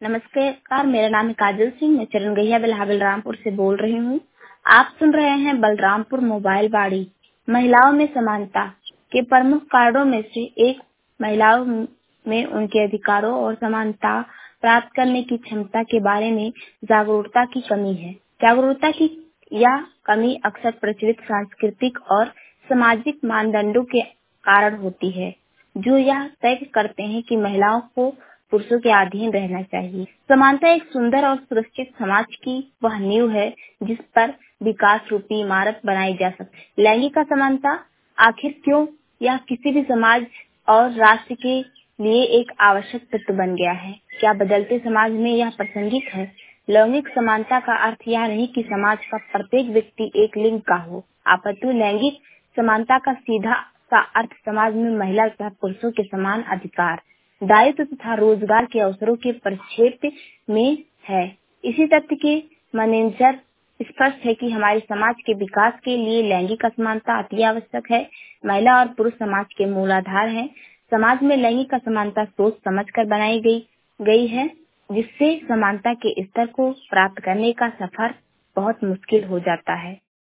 नमस्कार, मेरा नाम है काजल सिंह। मैं चरण गहिया बलरामपुर से बोल रही हूँ। आप सुन रहे हैं बलरामपुर मोबाइल बाड़ी। महिलाओं में समानता के प्रमुख कारणों में से एक महिलाओं में उनके अधिकारों और समानता प्राप्त करने की क्षमता के बारे में जागरूकता की कमी है। जागरूकता की यह कमी अक्सर प्रचलित सांस्कृतिक और सामाजिक मानदंडों के कारण होती है, जो यह तय करते हैं कि महिलाओं को पुरुषों के अधीन रहना चाहिए। समानता एक सुंदर और सुरक्षित समाज की वह नींव है जिस पर विकास रूपी इमारत बनाई जा सकती है। लैंगिक असमानता आखिर क्यों यह किसी भी समाज और राष्ट्र के लिए एक आवश्यक तत्व बन गया है? क्या बदलते समाज में यह प्रासंगिक है? लैंगिक समानता का अर्थ यह नहीं कि समाज का प्रत्येक व्यक्ति एक लिंग का हो, अपितु लैंगिक समानता का सीधा सा अर्थ समाज में महिला तथा पुरुषों के समान अधिकार, दायित्व तथा रोजगार के अवसरों के परिप्रेक्ष्य में है। इसी तथ्य के मद्देनजर स्पष्ट है कि हमारे समाज के विकास के लिए लैंगिक असमानता अति आवश्यक है। महिला और पुरुष समाज के मूलाधार हैं। समाज में लैंगिक असमानता सोच समझकर बनाई गई है, जिससे समानता के स्तर को प्राप्त करने का सफर बहुत मुश्किल हो जाता है।